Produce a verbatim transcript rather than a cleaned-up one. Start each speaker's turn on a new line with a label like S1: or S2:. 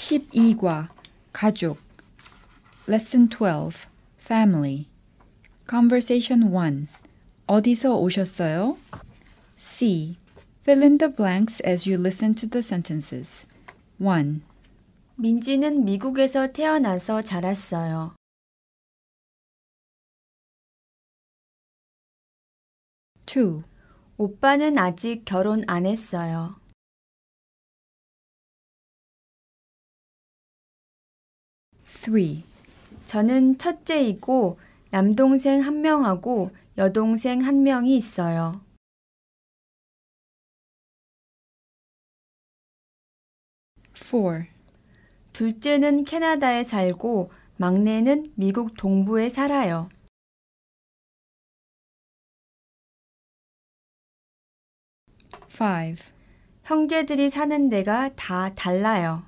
S1: 십이 과 가족 Lesson twelve Family Conversation one 어디서 오셨어요? C. Fill in the blanks as you listen to the sentences. one.
S2: 민지는 미국에서 태어나서 자랐어요.
S1: two.
S2: 오빠는 아직 결혼 안 했어요.
S1: three.
S2: 저는 첫째이고 남동생 한 명하고 여동생 한 명이 있어요.
S1: four.
S2: 둘째는 캐나다에 살고 막내는 미국 동부에 살아요.
S1: five.
S2: 형제들이 사는 데가 다 달라요.